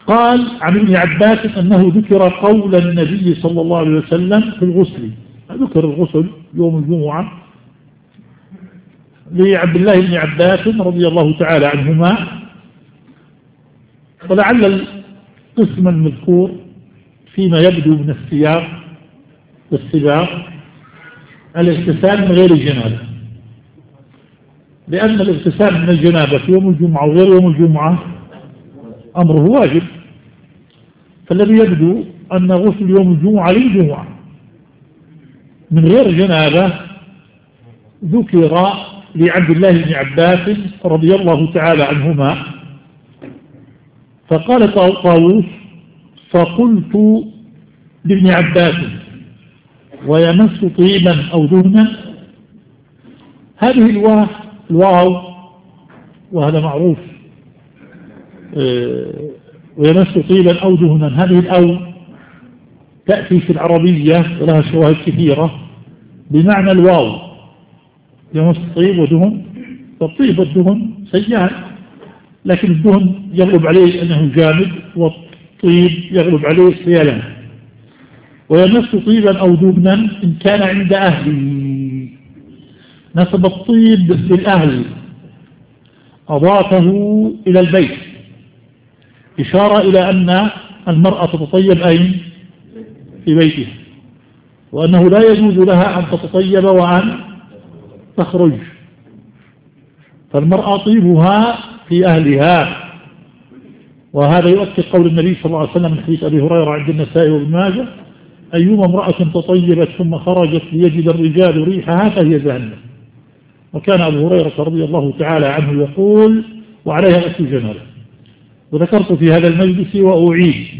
قال عن ابن عباس أنه ذكر قول النبي صلى الله عليه وسلم في الغسل، ذكر الغسل يوم الجمعة لعبد الله بن عباس رضي الله تعالى عنهما. ولعل القسم المذكور فيما يبدو من السياق والسباق الاغتسال من غير الجنابة، لأن الاغتسال من الجنابة في يوم الجمعة وغير يوم الجمعة أمره واجب، فالذي يبدو أن غسل يوم الجمعة للجمعة من غير جنابة ذكر لعبد الله بن عباس رضي الله تعالى عنهما. فقال طاووس: فقلت لابن عباس: ويمس طيبا أو دهنا؟ هذه الواو وهذا معروف، ويمس طيبا أو دهنا، هذه الأو تأتي في العربية ولها شواهد كثيرة بمعنى الواو، يمس طيب ودهن، فالطيب والدهن سيئان، لكن الدهن يغلب عليه أنه جامد والطيب يغلب عليه السيلان. ويمس طيبا أو دهنا إن كان عند أهله، نسب الطيب للأهل، أضافه إلى البيت، إشارة إلى أن المرأة تتطيب أين؟ في بيتها، وأنه لا يجوز لها أن تتطيب وأن تخرج، فالمرأة طيبها في أهلها. وهذا يؤكد قول النبي صلى الله عليه وسلم من حديث أبي هريرة عند النسائي وابن ماجه: أيما امرأة تطيبت ثم خرجت ليجد الرجال ريحها فهي جهنم. وكان أبو هريرة رضي الله تعالى عنه يقول: وعليها غسل جنابة. وذكرت في هذا المجلس وأعيد